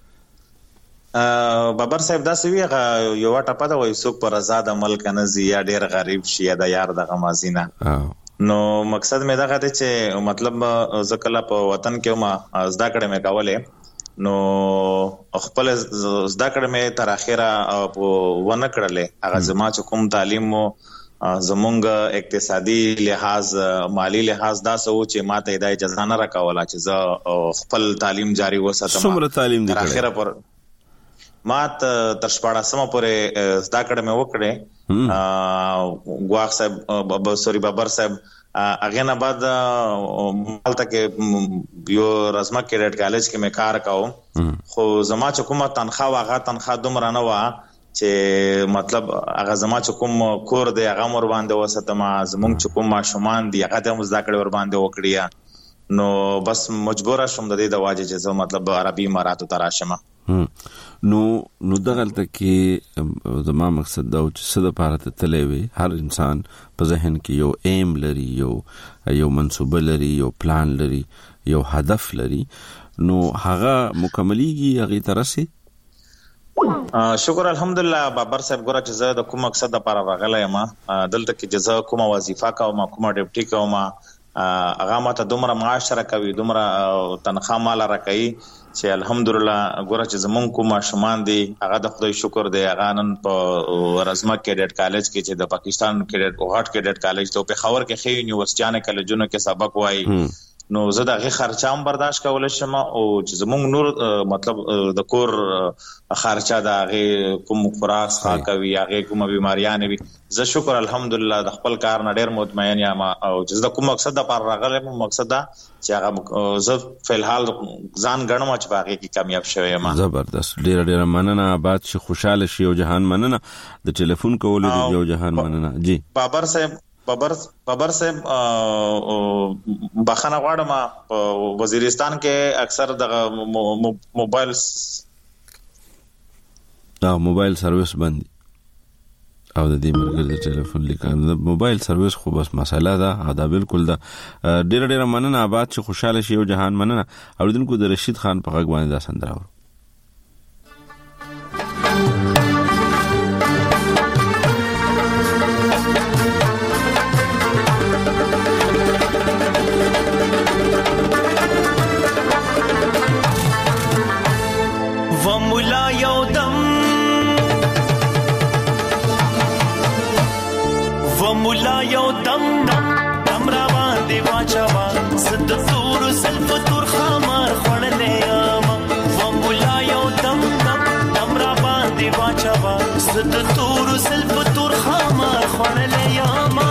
Speaker 13: بابر صاحب دا سوي یو ټاپه دا وای څوک پر آزاد عمل کنه زیات ډیر غریب شي د یار د غمازینا نو مقصد مې دا غته چې مطلب زکلا په وطن کې ما زدا کړه مې کاوله نو خپل زدا کړه مې تر اخره ونه کړلې هغه زما چې کوم تعلیم زمونږ اقتصادي لحاظ مالی لحاظ دا سو چې ماته د اجازه نه راکوله چې زه خپل تعلیم جاری وساتم
Speaker 2: څومره تعلیم دي
Speaker 13: تر اخره پر مات تر 14 پورې زدا کړه مې وکړې ګواخ صاحب سوري بابر صاحب اغه نه بعد مالته کې یو رزما کیډټ کالج کې مې کار کاوم خو زما چې کومه تنخواه واغه تنخواه دومره نه و چې مطلب هغه زما چې کوم کور دی هغه مور باندې وساتم زمونږ چې کوم ماشومان دی هغه د مزداکړې ور باندې وکړي نو بس مجبور شوم د دې د واجب چې مطلب عربي اماراتو ته راشم
Speaker 2: نو دغلته کې زما مقصد دا چې څه د پاره ته تلې وي هر انسان په ذهن کې یو ایم لري یو منصوبه لري یو پلان لري یو هدف لري نو هغه مکمليږي هغه ترسي
Speaker 13: شکر الحمدلله بابر صاحب ګره چې زه د کوم مقصد لپاره راغلی یم دلته کې چې زه کومه وظیفه کوم کومه ډیپټي کوم هغه ماته دومره معاش راکوي دومره تنخواه مال راکوي چې الحمدلله ګوره چې زمونږ کوم ماشومان دي هغه د خدای شکر دی هغه نن په رزما کیډټ کالج کې چې د پاکستان کیډټ هاټ کیډټ کالج ته په خبر کې خې یونیورسيټیانه کالجونو کې سبق وایي نو زه دغه خرچام برداشت کول شم او چې زمونږ نور مطلب د کور خرچه د هغه کوم خوراک خاکوي هغه کوم بیماریان وي زه شکر الحمدلله د خپل کار نه ډیر مطمئن یم او چې د کوم مقصد لپاره راغلم مقصد دا چې هغه زه فلحال ځان غنم چې باغې کې کامیاب شوم یم
Speaker 2: زبردست ډیر مننه آباد شي خوشاله شي او جهان مننه د ټلیفون کول دی یو جهان مننه جی
Speaker 13: بابر صاحب بخنه غواړم په وزیرستان کې اکثر د
Speaker 2: موبایل سرویس بند او د دې مرګ د ټلیفون لیکل د موبایل سرویس خو بس مسله ده دا بالکل ده ډیر مننه آباد چې خوشاله شي او جهان مننه اوریدونکو د رشید خان په غږ باندې دا سندره
Speaker 14: و مولا یو دم و مولا یو دم دم را باندې واچوا صد تور سلف تور خمار خړلې ما و مولا یو دم را باندې واچوا صد تور سلف تور خمار خړلې ما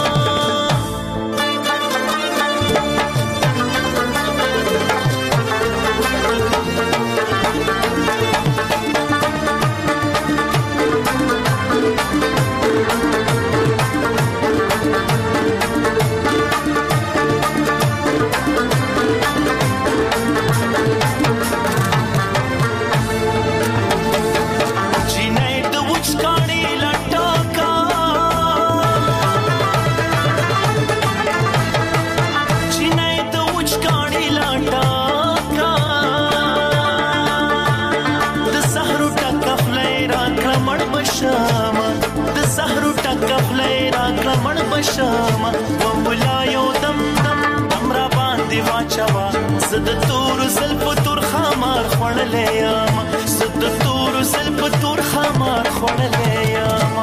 Speaker 14: شما و مولا یو دم را باندې واچوا زد تور زلف تور خمار خړلې یم زد تور زلف تور خمار خړلې یم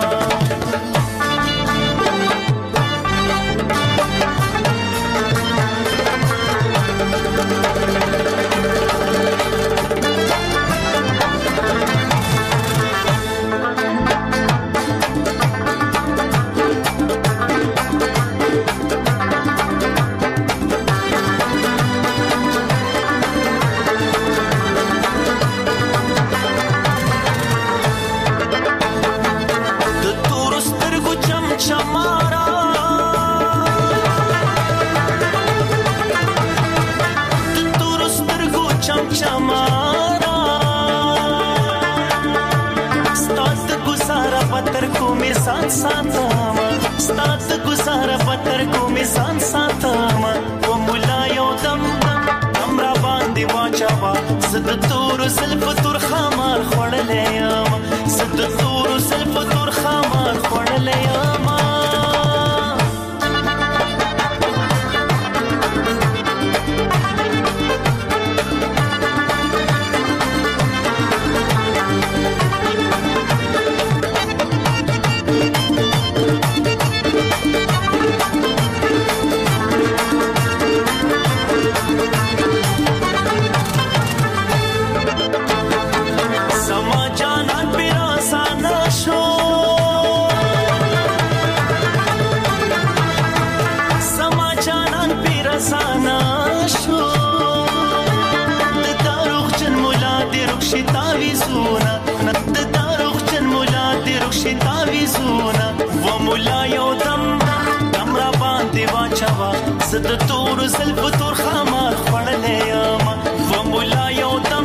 Speaker 14: زد تور زلف تور خمار خړلې یم و مولا یو دم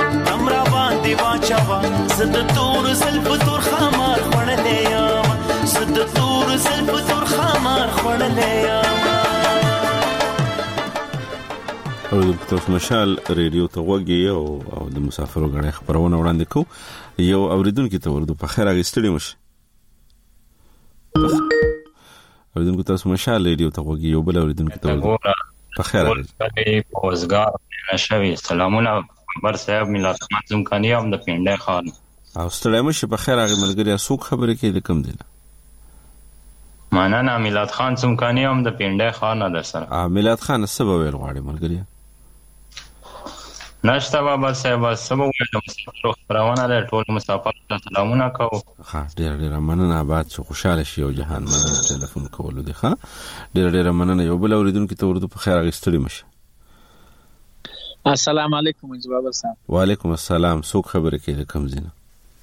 Speaker 14: را باندې واچوا زد تور زلف تور خمار خړلې یم زد تور زلف تور خمار خړلې یم.
Speaker 2: او د پټوس مشال ریډیو ته وګي او د مسافرو غړي خبرونه وړاندې کو یو اوریدونکو ته ورته په خیر اغستړي مش اوریدونکو تاسو مشال ریډیو ته وګي یو بل اوریدونکو ته ورته په خیر اغستړي
Speaker 15: اوسګار نشوي سلامونه خبر صاحب میلاد خان زمکانی هم د پینډه خان
Speaker 2: او ستړی مشه په خیر هغه ملګری اسوک خبره کې د کم دی
Speaker 15: معنا میلاد خان زمکانی هم د پینډه خان در سره
Speaker 2: میلاد خان سبا ویل غواړي ملګری
Speaker 15: نشته بابا صاحب سبا ویل مسافر خبرونه له ټول مسافر ته سلامونه کوو
Speaker 2: ها ډیر مننه آباد شو خوشاله شي او جهان مننه ټلیفون کولو دی ها ډیر مننه یو بل اوریدونکو ته ورته په خیر هغه ستړي مشه.
Speaker 16: السلام علیکم مجبابر صاحب.
Speaker 2: وعلیکم السلام څوک خبره کوي کوم زینه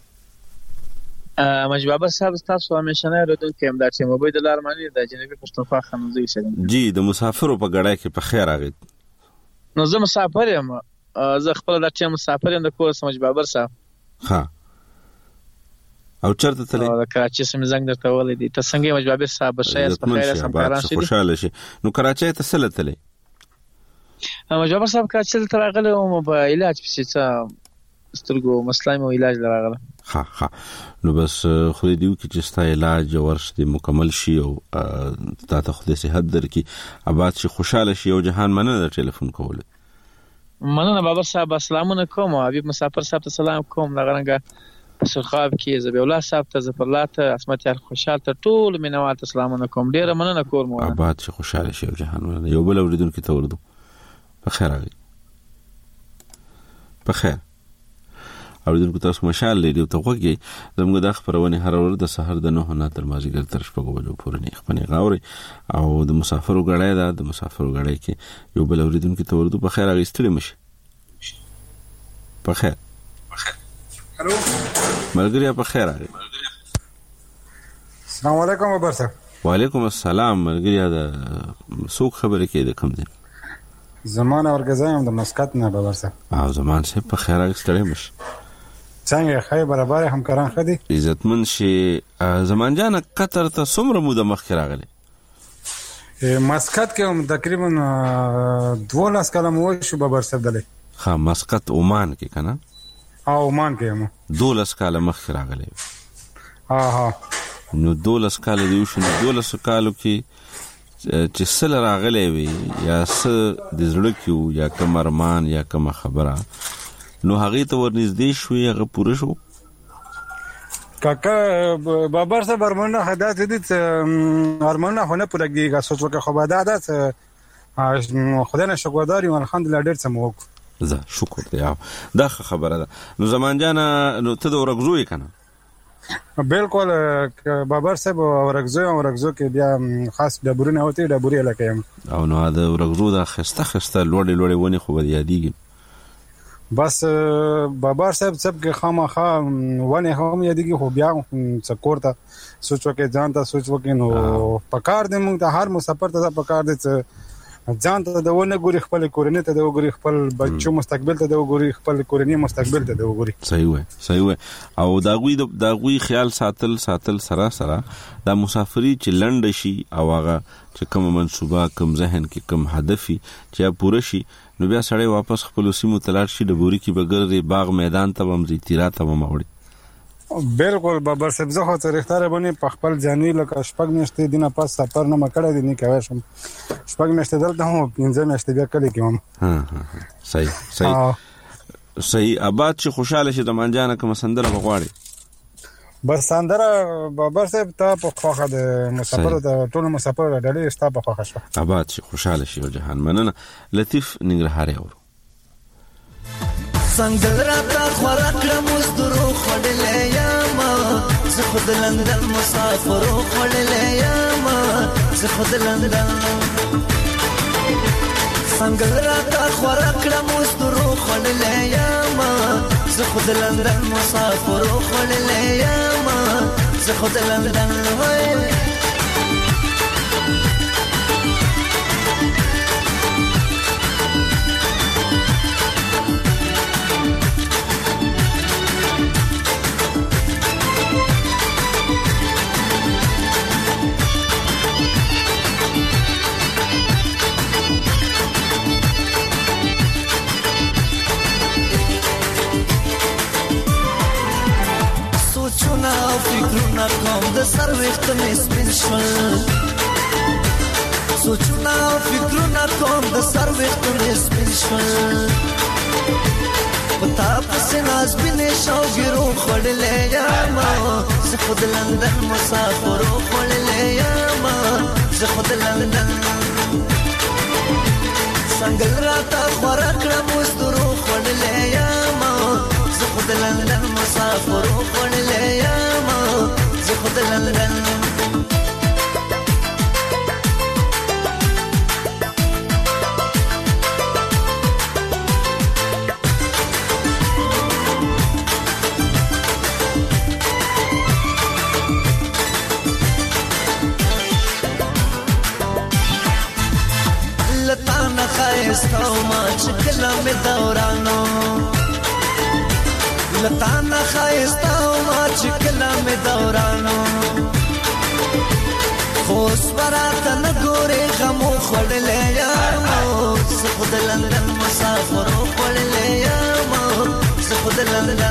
Speaker 16: مجبابر صاحب تاسو همیشه نه ردون کې امداد چې موبایل دلار مانی د جنوبي پښتونخوا خنوزي شګم
Speaker 2: جی د مسافرو په غړای کې په خیر راغی
Speaker 16: نو زه مسافر یم زه خپل د ټیم مسافر یم د کور سم مجبابر صاحب
Speaker 2: ها او چرته تللی
Speaker 16: د کراچي سم زنګ درته ولې دي ته څنګه مجبابر صاحب بشیر په خیر سم کاران شي
Speaker 2: خوشاله شي نو کراچي ته سره تللی
Speaker 16: مجبابر صاحب کراچي ته راغله او په علاج پسې سترګو مسلای مو علاج لراغله
Speaker 2: ها نو بس خو دې وکړي چې ستا علاج ورشي مکمل شي او تاسو خو دې صحت درکې آباد شي خوشاله شي او جهان مننه ټلیفون کول
Speaker 16: مننه بابر صاحب، السلامونه کوم. حبیب مسافر صاحب ته سلام کوم. لغرنګه سرخاب کې زبی الله صاحب ته زفرلا ته اسمت یار خوشحال ته ټول مینوال ته سلامونه کوم. ډیره مننه کوم.
Speaker 2: آباد شي، خوشاله شي جهان. یو بل اوریدونکو ته ورده په خیر راغی. په خیر اوریدونکو تاسو مشال ریډیو ته وګورئ. زموږ د خبرونه هر ورځ د سحر د 9 نه تر مازیګر تر 6 بجو پورې نه خپنه غاوري او د مسافرو غړای دا د مسافرو غړای کې یو بل اوریدونکو ته ورده په خیر راغی. مشه په خیر.
Speaker 17: الو
Speaker 2: ملګری په خیر راغی.
Speaker 17: السلام علیکم بابر صاحب.
Speaker 2: وعلیکم السلام ملګری. دا څوک خبرې کې د کم دي؟
Speaker 17: زمان اورګزایم د مسقط نه بابر صاحب.
Speaker 2: زمان صاحب په خیر راغی. مشه
Speaker 17: څنګه خیر برابر همکاران خدي
Speaker 2: عزتمن شي. زمان جان قطر ته څومره موده مخکې راغلی؟
Speaker 17: مسقط کې هم تقریبا 12 کاله مو شو بابر صاحب دلې.
Speaker 2: ها مسقط عمان کې کنه؟
Speaker 17: عمان کې هم
Speaker 2: 12 کاله مخکې راغلی.
Speaker 17: ها
Speaker 2: نو 12 کاله دی شو. 12 کالو کې چې سره راغلی وي یا س د زړه کې یا کوم ارمان یا کوم خبره نو هغه ته ورنږدې شوې هغه پوره شو.
Speaker 17: کاکا بابر صاحب ارمانه حدات دي ارمانه هونه پوره کیږي. سوچ وکړه خو بعد عادت خدای نه شکردار یم الحمدلله ډېر څه مو
Speaker 2: زه شکر دی. دا خبره ده. نو زمان جان نو ته د ورغزوې کنه؟
Speaker 17: بالکل بابر صاحب ورغزو کې بیا خاص ډبرونه ہوتی ډبري لکه
Speaker 2: او نو دا ورغزو دا خسته لوړې ونی خو یادېږي.
Speaker 17: بس بابر صاحب کې خامخا ونه هم یادېږي خو بیا څکور ته سوچ وکړه ځان ته سوچ وکړه نو پکار دې موږ ته هر مسافر ته پکار دې ځان ته د ونه ګوري خپل کورنۍ ته د وګوري خپل بچو مستقبل ته د وګوري خپل کورنۍ مستقبل ته د وګوري.
Speaker 2: صحیح وای او دا غوي خیال ساتل سره دا مسافری چې لند شي او هغه چې کوم منصوبه کوم ذهن کې کوم هدفي چې پوره شي نو بیا سړی واپس خپل سیمو تلاړ شي. د بوري کې بغیر باغ میدان ته ومزي تیرا ته وموړي.
Speaker 17: بالکل بابر صاحب زه خو تاریخدار باندې په خپل ځانوي لکه شپږ میاشتې دینه پاس سفر نه مکړه دي نه کوي شم. شپږ میاشتې دلته هم 15 میاشتې بیا کلی کوم. صحیح آباد چې خوشاله شي د منځانه کوم سندره بغواړي. بس سندره بابر صاحب ته په خوخه د مسافر د ټول مسافر ډلې ستا په خوخه شو.
Speaker 2: آباد چې خوشاله شي او جهان مننه. لطیف ننګرهاري اورو.
Speaker 14: څنګه راته خوراکړه مزدورو خړلې یما زه خود لندن مسافرو خړلې یما زه خود لندن. څنګه راته خوراکړه مزدورو خړلې یما زه خود لندن مسافرو خړلې یما زه خود لندن. فکرونه کوم د سر وخت مې سپین شول. سوچونه فکرونه کوم د سر وخت مې سپین شول. پتا پسې ناز بینې شوګیرو خړلې یما زه خود لندن مسافرو خړلې یما زه خود لندن. څنګه راته خوراکړه مزدورو خړلې یما زه خود لندن مسافرو خړلې یما زه خود لندن. لطانه خایستا ما چې کله مې دورانو لطانه خایستا ما چې کله مې دورانو خوش براته نه ګورې غمو خوړلې یما زه خود لندن مسافرو خوړلې یما زه خود لندن.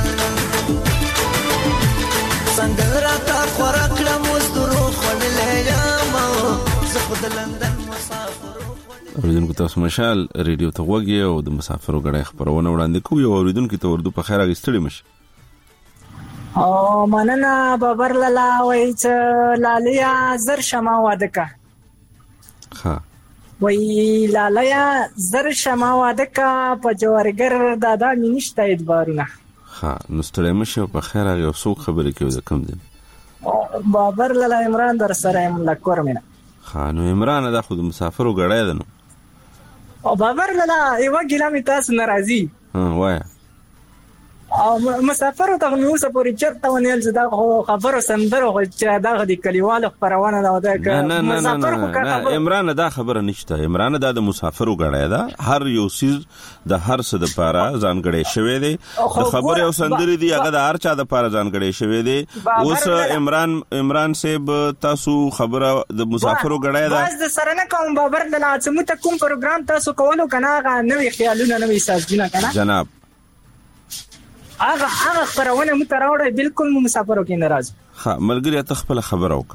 Speaker 14: څنګه راته خوراکړه مزدورو خوړلې یما زه خود لندن مسافرو.
Speaker 2: اوریدونکو تاسو مشال ریډیو ته وګورئ او د مسافرو غړي خبرونه وړاندې کوي او اوریدونکو ته ورته په خیر غوښتلی مش
Speaker 18: او مننه بابر لالا وای چې لالیا زر شمه واده کا
Speaker 2: ها
Speaker 18: وای لالیا زر شمه واده کا په جوارګر دادا مینشته ادبارونه
Speaker 2: ها نو ستړی مشه په خیر هغه څو خبرې کوي د کم دي
Speaker 18: بابر لالا عمران در سره ملکور مینه
Speaker 2: خانو عمران دا خود مسافرو غړای ده نو
Speaker 18: او بابر لالا یو ګلامي تاسو ناراضي
Speaker 2: وای
Speaker 18: او مسافر ته نو څه پوری چرته ونیل چې دا خبرو سندرو چې دا د کلیوالو خبرونه دا د مسافر
Speaker 2: نه عمران دا خبره نشته عمران دا د مسافرو غړای ده هر یو سیز د هر څه د پاره ځانګړې شوی دی د خبره او سندري دی هغه د هر چا د پاره ځانګړې شوی دی اوس عمران صاحب تاسو خبره د مسافرو غړای ده
Speaker 18: بس د سره نه کوم بابر لالا چې مت کوم پروګرام تاسو کولو کنه هغه نوې خیالونه نوې سازونه کنه
Speaker 2: جناب
Speaker 18: هغه خبرونه متراوړې بالکل مسافرو کې ناراض
Speaker 2: ها ملګری ته خپل خبر اوک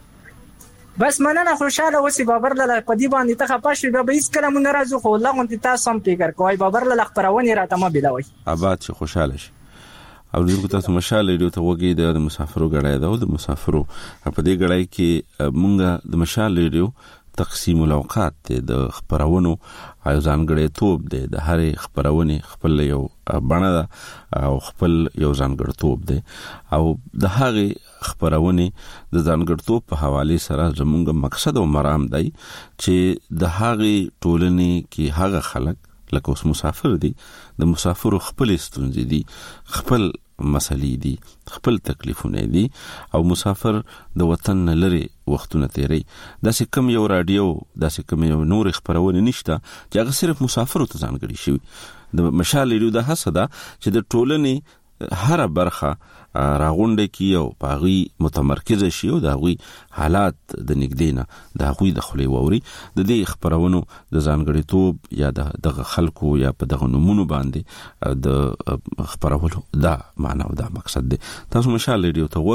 Speaker 18: بس مننه خوشاله اوسې بابر لالا په دې باندې ته خپاشي به هیڅ کلم ناراض خو الله غونډه تاسو هم فکر کوی بابر لالا خبرونه راته ما بلوي
Speaker 2: آباد شي خوشاله شي او دغه تاسو مشال ریډیو ته وګورئ د مسافرو غړای ده او د مسافرو په دې غړای کې مونږه د مشال ریډیو تقسیم الاوقات د خبرونو او ځانګړې توپ دی د هرې خبرونه خپل یو بڼه ده او خپل یو ځانګړی توپ دی او د هغه خبرونه د ځانګړی توپ په حواله سره زموږ مقصد او مرام دی چې د هغه ټولنې کې هغه خلک لکه اوس مسافر دي د مسافرو خپل ستونزې دي خپل مسلې دي خپل تکلیفونه دي او مسافر د وطن لري وختونه تیری داسې کم یو رادیو داسې کم یو نور خبرونه نشته چې هغه صرف مسافرو ته ځانګړي شي د مشال ریډیو د حسده چې د ټولنې هر برخه راغونډه کی او پاغي متمرکز شي او د غوي حالات د نګدینه د غوي د خلې ووري د دې خبرونو د ځانګړي توپ یا د خلکو یا په دغه نمونه باندې د خبرولو دا معنا او دا مقصد دی تاسو مشال ریډیو ته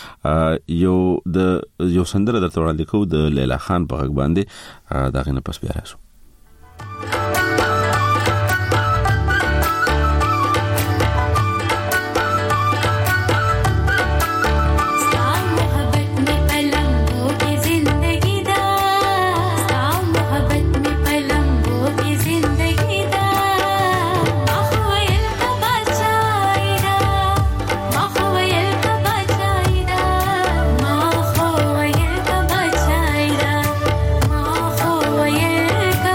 Speaker 2: وګورئ یو سندره درته وړاندې کوو د لیلا خان په غږ باندې دا غنه پس بیا راځو
Speaker 19: Ka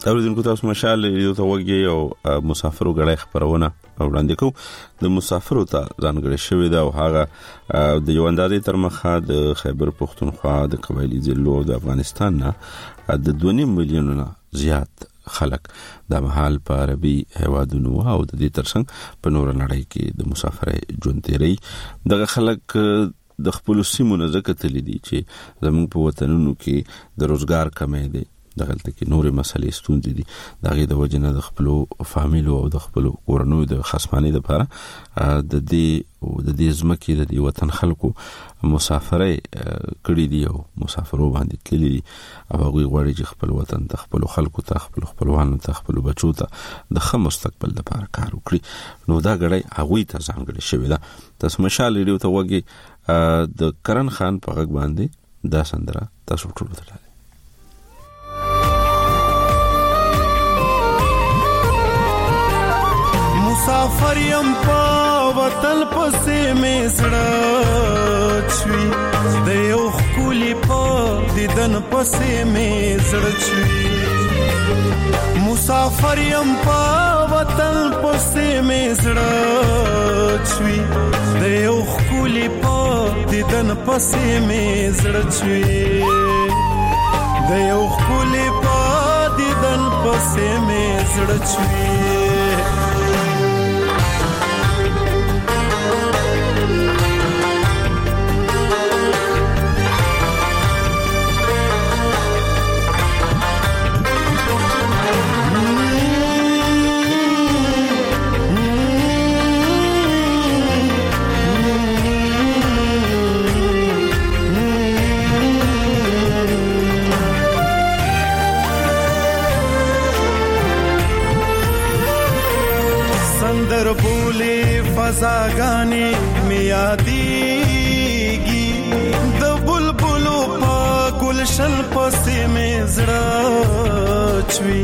Speaker 2: اوریدونکو تاسو مشال ریډیو ته وګورئ او مسافرو غړې خبرونه وړاندې کوو. د مسافرو ته ځانګړي شوې ده او هغه د یو اندازې تر مخه د خیبر پختونخوا د قبایلی ضلعو د افغانستان نه د 2.5 میلیون نه زیات خلک د محل په عربي هوادونو او د دې ترڅنګ په نور نړۍ کې د مسافرۍ ژوند تیري. دغه خلک د خپل سیمو نه ځکه تللی دي چې زموږ په وطنونو کې د روزګار کمې دي، دغلته کې نورې مسلې ستونزې دي، دغه د وجنه د خپل فامیلو او د خپل کورنۍ د خصمانۍ لپاره د دې ځمکې د دې وطن خلکو مسافرۍ کړې دي او مسافرو باندې تللي دي او هغه غواړي چې خپل وطن ته، خپل خلکو ته، خپل خپلوانو ته، خپل بچو ته د ښه مستقبل لپاره کار وکړي. نو دا غړې هغه ته ځانګړي شوی ده. تاسو مشال ریډیو ته وګورئ، د کرن خان په غږ باندې دا سندره تاسو ټول ته
Speaker 14: مسافر یم په وطن پسې مې زړه چوي، د یو ښکلي په دیدن پسې مې زړه چوي. مسافر یم په وطن پسې مې زړه چوي، د یو ښکلي په دیدن پسې مې زړه چوي، د یو ښکلي په دیدن پسې مې زړه چوي. فضاګانی می یادېږي، د بلبلو په ګلشن پسې مې زړه چوي.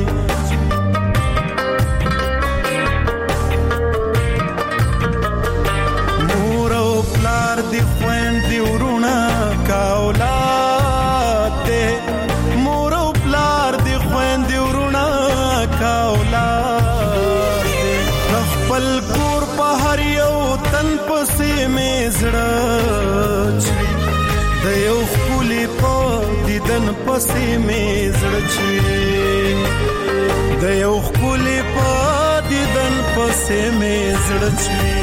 Speaker 14: مور او پلار دی خویندې ورونه کا اولاد دی، مور او پلار دی خویندې ورونه کا اولاد دی، خپل کور په هر یو تن پسې مې زړه چوي، د یو ښکلي په دیدن پسې مې زړه چوي، د یو ښکلي په دیدن پسې مې زړه چوي.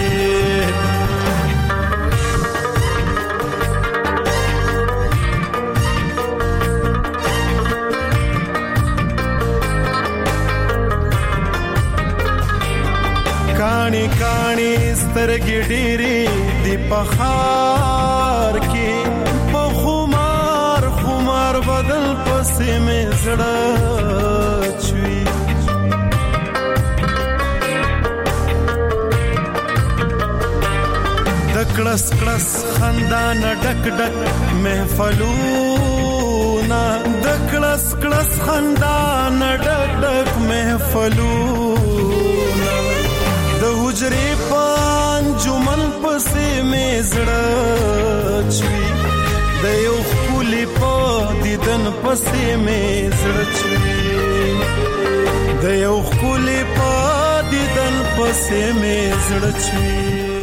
Speaker 14: کانی کانی سترګې ډېرې دی په ښار کې، په خمار خمار بدن پسې مې زړه چوي. د کړس کړس خندا نه ډک ډک محفلونه، د کړس کړس خندا نه ډک ډک محفلونه، د حجرې په انجمن پسې مې زړه چوي، د یو ښکلي په دیدن پسې مې زړه چوي، د یو ښکلي په دیدن پسې مې زړه چوي.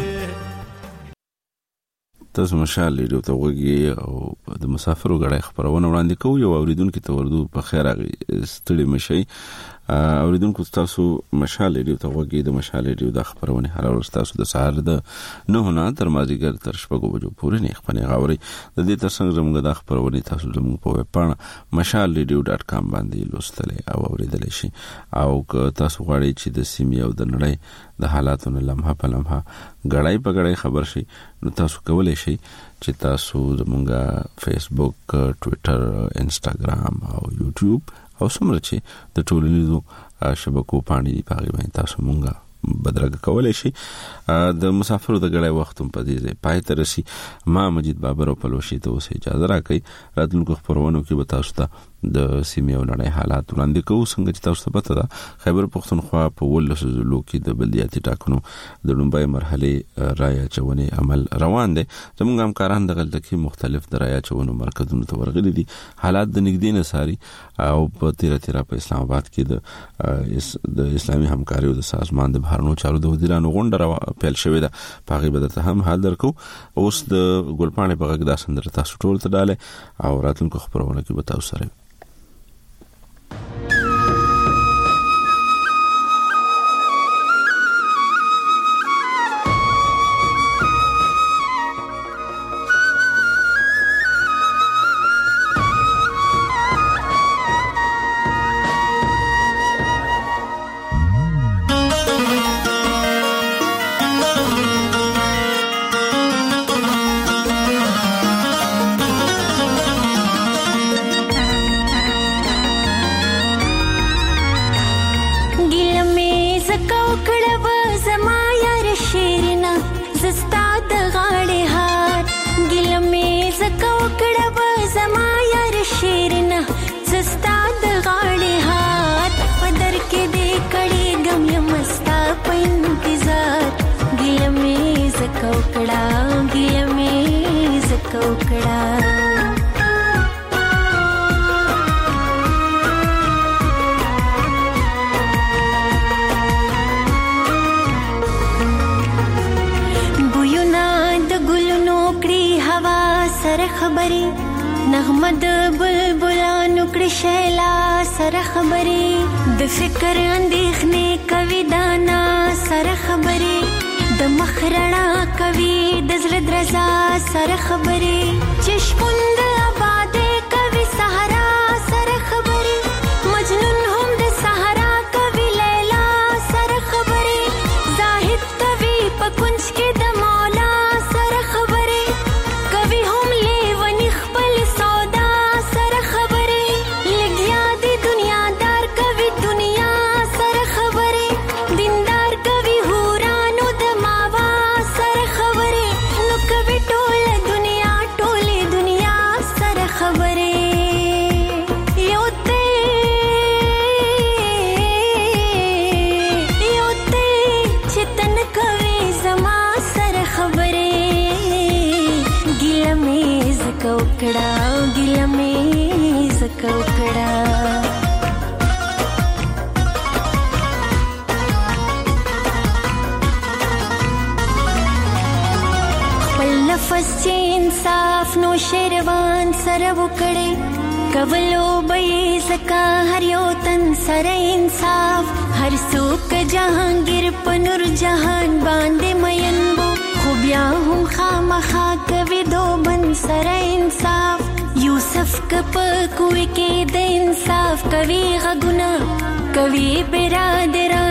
Speaker 2: تاسو مشال ریډیو ته وګورئ او د مسافرو غړې خبرونه وړاندې کوو. یو اوریدونکو ته وردو په خیر راغی، ستړي مشي. اوریدونکو تاسو مشال ریډیو ته وګورئ. د مشال ریډیو د خبرونه هر ورځ تاسو د سهار د 9 نه تر مازیګر تر 6 بجو پورې نه خبرونه غوړي. د دې ترڅنګ زموږ د خبرونه تاسو زموږ په ویب پاڼه mashalradio.com باندې لوستلې او اوریدلې شي. او که تاسو غواړئ چې د سیمې او د نړۍ د حالاتو لمحه په لمحه غړای په غړای خبر شي، نو تاسو کولای شئ چې تاسو زموږه فیسبوک، ټوئیټر، انسټاګرام او یوټیوب او څومره چې د ټولنیزو شبکو باندې پاغي باندې تاسو مونږه بدرګه کولای شي. د مسافرو د غړای وخت په دې ځای پای ته رسي. ما مجید بابر او پلوشي ته اوس اجازه راکړئ. راتلونکو خبرونو کې به تاسو ته د سیمې او نړۍ حالات وړاندې کوو. څنګه چې تاسو ته پته ده خیبر پختونخوا په 18 ضلعو کې د بلدیاتي ټاکنو د لومړۍ مرحله رای اچونې عمل روان دی. زموږ همکاران د غلطي مختلف د رای اچونې مرکزونو ته ورغلي دي. حالات د نږدې نساري او په تیرا په اسلام آباد کې د اسلامي همکاري او د سازمان د بهرنیو چارو د وزیرانو غونډه پیل شوې ده. پاغي بدرته هم حال درکو. اوس د ګلپانې په غږ د سندره تاسو ټول ته ډاله او راتلونکو خبرونه کې به تاسو سره
Speaker 19: نغمه د بلبلانو کړي شیلا سره خبرې د فکر اندېښنې کوي دانا سره خبرې د مخرڼا کوي د زړه درزا سره خبرې چشمون د آبادې کوي صحرا سره خبرې مجنون هم د صحرا کوي لیلا سره خبرې زاهد کوي په کنج کې د مولا سره خبرې کوي هم لیونی خپل سودا سره خبرې لګیا دی دنیادار کوي دنیا سره خبرې دیندار کوي هورانو د ماوا سره خبرې نو کوي ټول دنیا سره خبرې یو ته چتن کوي زما سره خبرې ګیله مې زکه وکړه خپل نفس چې انصاف نو شیروان سره وکړي کولو به زکه هر یو تن سره انصاف هر څوک جهانگیر په نور جهان باندې مین وو خو بیا هم خامخا کوي دوبن سره انصاف یوسف کپ کوي کې د انصاف کوي غږونه کوي برادران